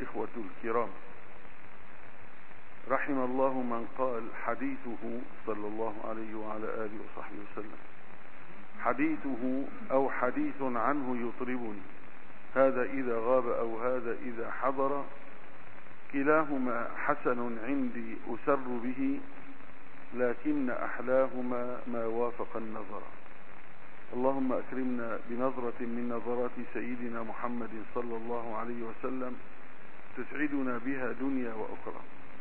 الإخوة الكرام، رحم الله من قال حديثه صلى الله عليه وعلى آله وصحبه وسلم حديثه أو حديث عنه يطربني، هذا إذا غاب أو هذا إذا حضر، كلاهما حسن عندي أسر به، لكن أحلاهما ما وافق النظر. اللهم أكرمنا بنظرة من نظرات سيدنا محمد صلى الله عليه وسلم تسعدنا بها دنيا وأخرى.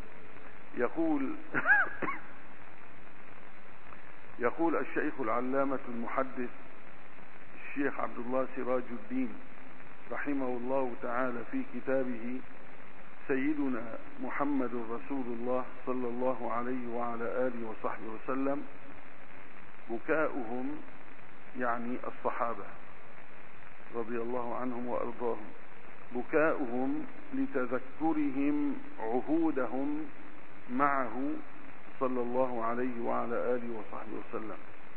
يقول الشيخ العلامة المحدث الشيخ عبد الله سراج الدين رحمه الله تعالى في كتابه سيدنا محمد رسول الله صلى الله عليه وعلى آله وصحبه وسلم: بكاؤهم، يعني الصحابة رضي الله عنهم وأرضاهم، بكاؤهم لتذكرهم عهودهم معه صلى الله عليه وعلى آله وصحبه وسلم.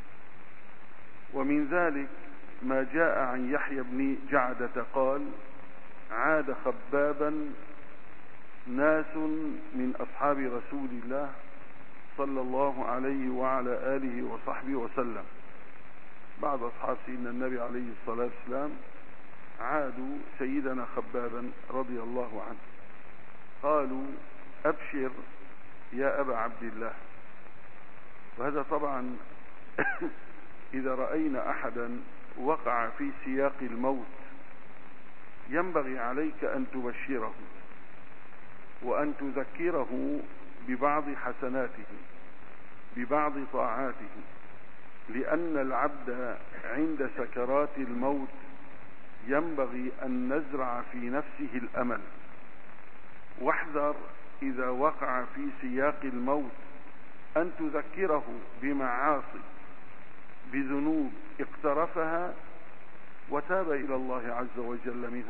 ومن ذلك ما جاء عن يحيى بن جعدة قال: عاد خبابا ناس من أصحاب رسول الله صلى الله عليه وعلى آله وصحبه وسلم، بعض أصحاب سيدنا النبي عليه الصلاة والسلام عادوا سيدنا خبابا رضي الله عنه، قالوا: أبشر يا أبا عبد الله. وهذا طبعا إذا رأينا أحدا وقع في سياق الموت ينبغي عليك أن تبشره وأن تذكره ببعض حسناته، ببعض طاعاته، لأن العبد عند سكرات الموت ينبغي أن نزرع في نفسه الأمل. واحذر إذا وقع في سياق الموت أن تذكره بمعاصي، بذنوب اقترفها وتاب إلى الله عز وجل منها.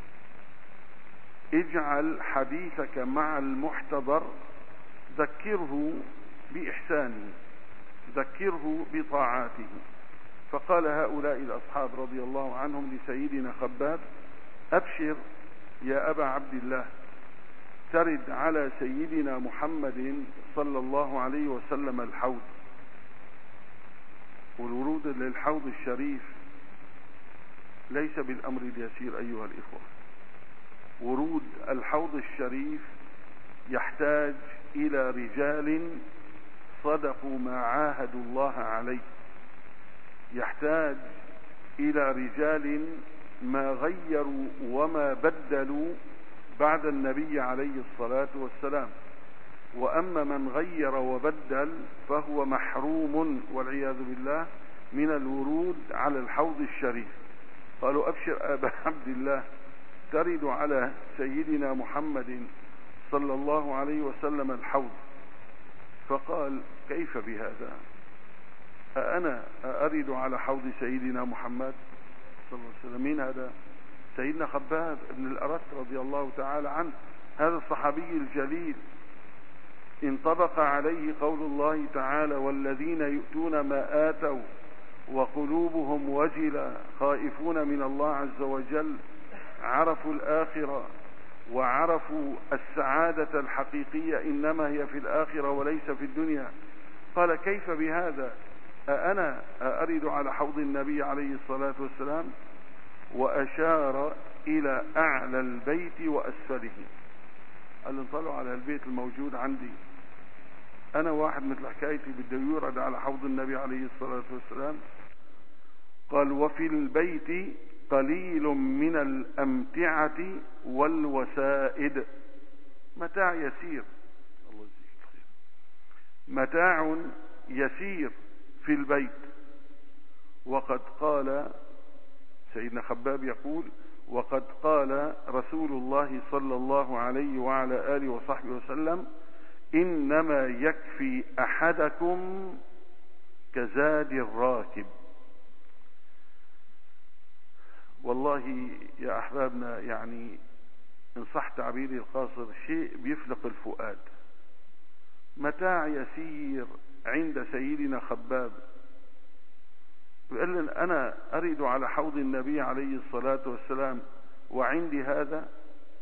اجعل حديثك مع المحتضر ذكره بإحسانه، ذكره بطاعاته. فقال هؤلاء الأصحاب رضي الله عنهم لسيدنا خباب: أبشر يا أبا عبد الله، ترد على سيدنا محمد صلى الله عليه وسلم الحوض. والورود للحوض الشريف ليس بالأمر اليسير أيها الإخوة. ورود الحوض الشريف يحتاج إلى رجال صدقوا ما عاهدوا الله عليه، يحتاج إلى رجال ما غيروا وما بدلوا بعد النبي عليه الصلاة والسلام. وأما من غير وبدل فهو محروم والعياذ بالله من الورود على الحوض الشريف. قالوا: أبشر أبا عبد الله، ترد على سيدنا محمد صلى الله عليه وسلم الحوض. فقال: كيف بهذا؟ أنا أرد على حوض سيدنا محمد صلى الله عليه وسلم؟ مين هذا؟ سيدنا خباب بن الأرت رضي الله تعالى عنه، هذا الصحابي الجليل انطبق عليه قول الله تعالى: والذين يؤتون ما آتوا وقلوبهم وجلة خائفون من الله عز وجل، عرفوا الآخرة وعرفوا السعادة الحقيقية إنما هي في الآخرة وليس في الدنيا. قال: كيف بهذا؟ أنا أرد على حوض النبي عليه الصلاة والسلام؟ وأشار إلى أعلى البيت وأسفله. قال: انطلعوا على البيت الموجود عندي، أنا واحد مثل حكايتي بده يورد على حوض النبي عليه الصلاة والسلام. قال: وفي البيت قليل من الأمتعة والوسائد، متاع يسير، الله يجزيك خير، متاع يسير في البيت. وقد قال سيدنا خباب يقول: وقد قال رسول الله صلى الله عليه وعلى آله وصحبه وسلم: إنما يكفي أحدكم كزاد الراكب. والله يا أحبابنا، يعني إن صح تعبيري القاصر، شيء بيفلق الفؤاد. متاع يسير عند سيدنا خباب، يقول لنا: أنا أرد على حوض النبي عليه الصلاة والسلام وعندي هذا.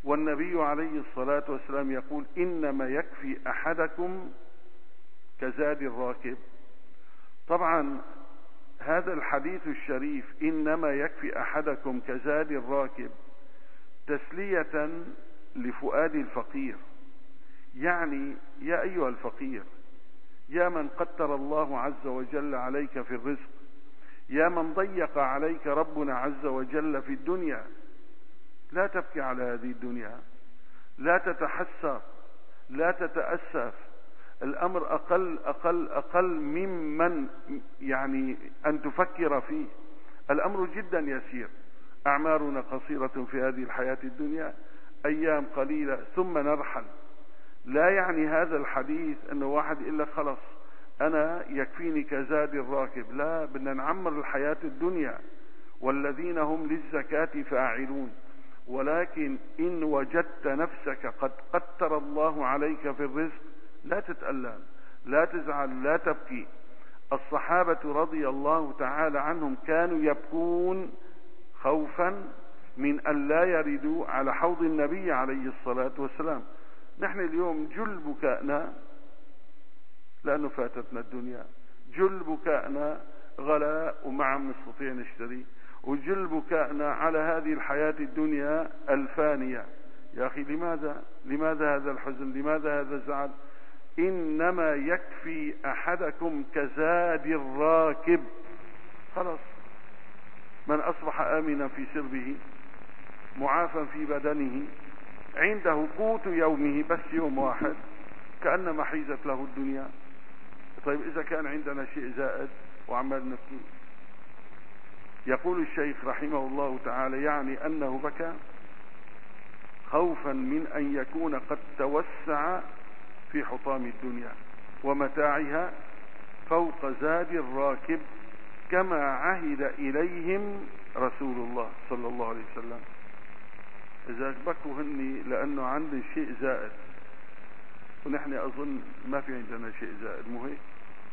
والنبي عليه الصلاة والسلام يقول إنما يكفي أحدكم كزاد الراكب. طبعا هذا الحديث الشريف إنما يكفي أحدكم كزاد الراكب تسلية لفؤاد الفقير، يعني يا أيها الفقير، يا من قدر الله عز وجل عليك في الرزق، يا من ضيق عليك ربنا عز وجل في الدنيا، لا تبكي على هذه الدنيا، لا تتحسر، لا تتأسف. الأمر أقل ممن يعني أن تفكر فيه. الأمر جدا يسير. أعمارنا قصيرة في هذه الحياة الدنيا، أيام قليلة ثم نرحل. لا يعني هذا الحديث أنه واحد يقول لك خلص أنا يكفيني كزاد الراكب. لا، بدنا نعمر الحياة الدنيا، والذين هم للزكاة فاعلون. ولكن إن وجدت نفسك قد قدر الله عليك في الرزق لا تتألم، لا تزعل، لا تبكي. الصحابة رضي الله تعالى عنهم كانوا يبكون خوفا من أن لا يردوا على حوض النبي عليه الصلاة والسلام. نحن اليوم جل بكائنا لأنه فاتتنا الدنيا، جل بكائنا غلاء وما عم نستطيع نشتري، وجل بكائنا على هذه الحياة الدنيا الفانية. يا أخي لماذا هذا الحزن؟ لماذا هذا الزعل؟ إنما يكفي أحدكم كزاد الراكب. خلاص، من أصبح آمنا في سربه معافا في بدنه عنده قوت يومه، بس يوم واحد كأنما حيزت له الدنيا. طيب إذا كان عندنا شيء زائد وعمال نبكي؟ يقول الشيخ رحمه الله تعالى يعني أنه بكى خوفا من أن يكون قد توسع في حطام الدنيا ومتاعها فوق زاد الراكب كما عهد إليهم رسول الله صلى الله عليه وسلم. إذا بكوا هني لأنه عندي شيء زائد، ونحن أظن ما في عندنا شيء زائد، مو هيك؟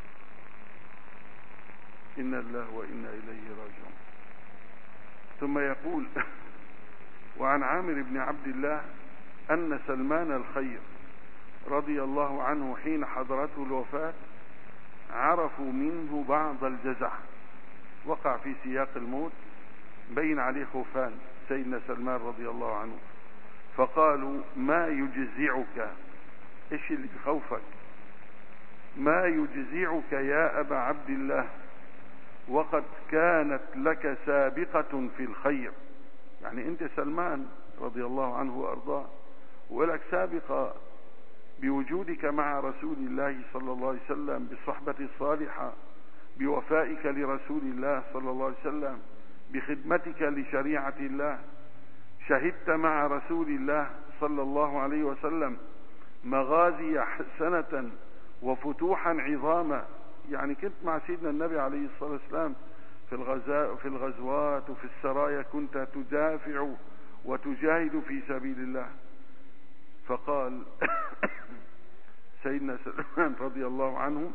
إن الله وإنا إليه راجعون. ثم يقول وعن عامر بن عبد الله أن سلمان الخير رضي الله عنه حين حضرته الوفاة عرفوا منه بعض الجزع، وقع في سياق الموت بين عليه خوفان سيدنا سلمان رضي الله عنه، فقالوا ما يجزعك؟ ايش اللي بخوفك؟ ما يجزعك يا أبا عبد الله وقد كانت لك سابقة في الخير. يعني انت سلمان رضي الله عنه وارضاه ولك سابقة بوجودك مع رسول الله صلى الله عليه وسلم، بالصحبة الصالحة، بوفائك لرسول الله صلى الله عليه وسلم، بخدمتك لشريعة الله. شهدت مع رسول الله صلى الله عليه وسلم مغازي حسنة وفتوحا عظاما. يعني كنت مع سيدنا النبي عليه الصلاة والسلام في الغزوات وفي السرايا، كنت تدافع وتجاهد في سبيل الله. فقال سيدنا سلمان رضي الله عنه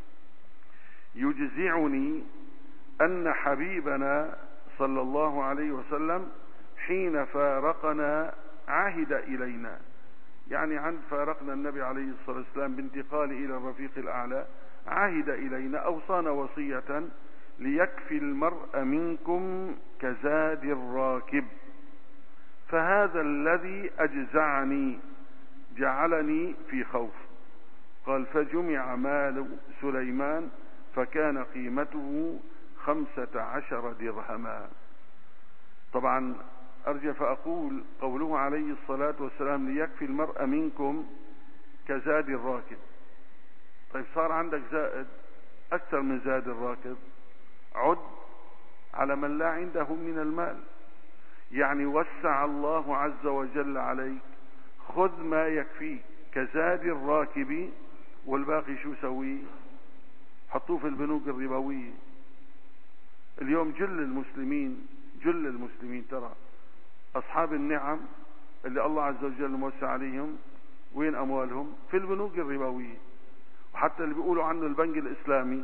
يجزعني أن حبيبنا صلى الله عليه وسلم حين فارقنا عهد إلينا، يعني عند فارقنا النبي عليه الصلاة والسلام بانتقال إلى الرفيق الأعلى عهد إلينا، أوصانا وصية ليكفي المرء منكم كزاد الراكب، فهذا الذي أجزعني جعلني في خوف. قال فجمع مال سليمان فكان قيمته 15 درهما. طبعا أرجع فأقول قوله عليه الصلاة والسلام ليكفي المرء منكم كزاد الراكب. طيب صار عندك زائد أكثر من زاد الراكب، عد على من لا عنده من المال. يعني وسع الله عز وجل عليك، خذ ما يكفيك كزاد الراكب، والباقي شو سويه؟ حطوه في البنوك الربوية. اليوم جل المسلمين ترى أصحاب النعم اللي الله عز وجل موسع عليهم، وين أموالهم؟ في البنوك الربوية. وحتى اللي بيقولوا عنه البنك الإسلامي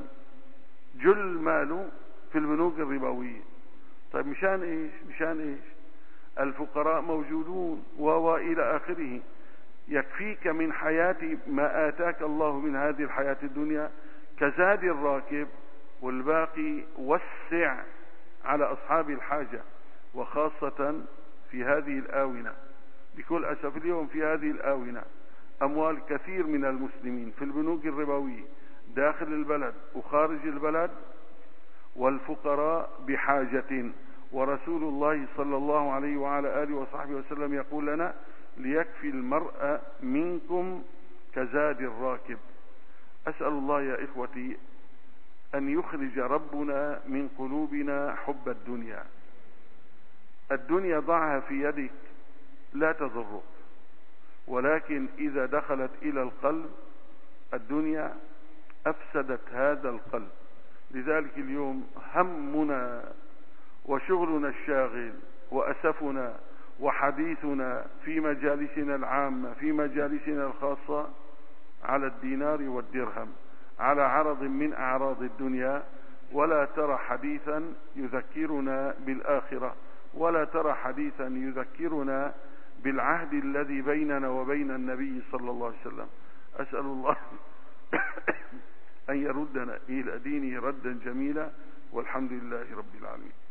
جل ماله في البنوك الربوية. طيب مشان إيش؟ الفقراء موجودون وإلى آخره. يكفيك من حياة ما آتاك الله من هذه الحياة الدنيا كزاد الراكب، والباقي وسع على أصحاب الحاجة، وخاصة في هذه الآونة. بكل أسف اليوم في هذه الآونة أموال كثير من المسلمين في البنوك الربوية داخل البلد وخارج البلد، والفقراء بحاجة. ورسول الله صلى الله عليه وعلى آله وصحبه وسلم يقول لنا: ليكفي المرء منكم كزاد الراكب. أسأل الله يا إخوتي أن يخرج ربنا من قلوبنا حب الدنيا. الدنيا ضعها في يدك لا تضرك، ولكن إذا دخلت إلى القلب الدنيا أفسدت هذا القلب. لذلك اليوم همنا وشغلنا الشاغل وأسفنا وحديثنا في مجالسنا العامة في مجالسنا الخاصة على الدينار والدرهم، على عرض من أعراض الدنيا، ولا ترى حديثا يذكرنا بالآخرة، ولا ترى حديثا يذكرنا بالعهد الذي بيننا وبين النبي صلى الله عليه وسلم. أسأل الله أن يردنا إلى دينه ردا جميلا، والحمد لله رب العالمين.